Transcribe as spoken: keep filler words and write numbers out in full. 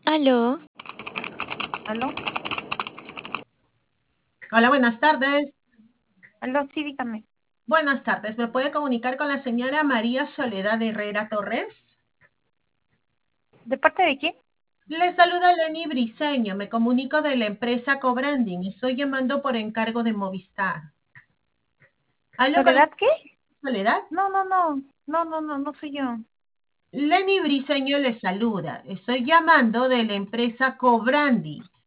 Aló, ¿Aló? Hola, buenas tardes. ¿Aló? Sí, dígame. Buenas tardes. ¿Me puede comunicar con la señora María Soledad Herrera Torres? ¿De parte de quién? Le saluda Lenny Briseño. Me comunico de la empresa Cobranding. Estoy llamando por encargo de Movistar. ¿Aló con la ¿Soledad qué? Soledad? No, no, no. No, no, no, no soy yo. Lenny Briseño le saluda. Estoy llamando de la empresa Cobranding.